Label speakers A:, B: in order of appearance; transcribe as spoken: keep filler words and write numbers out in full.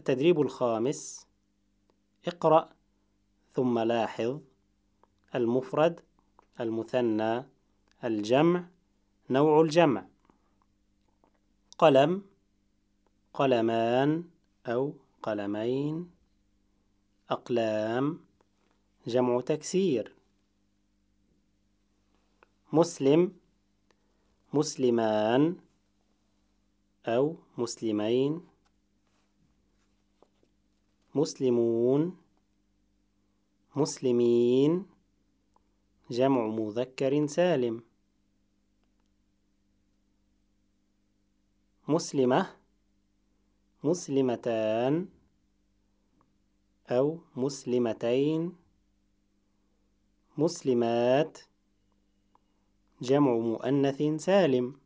A: التدريب الخامس: اقرأ ثم لاحظ المفرد، المثنى، الجمع، نوع الجمع. قلم، قلمان أو قلمين. أقلام، جمع تكسير. مسلم، مسلمان أو مسلمين. مسلمون، مسلمين، جمع مذكر سالم. مسلمة، مسلمتان أو مسلمتين. مسلمات، جمع مؤنث سالم.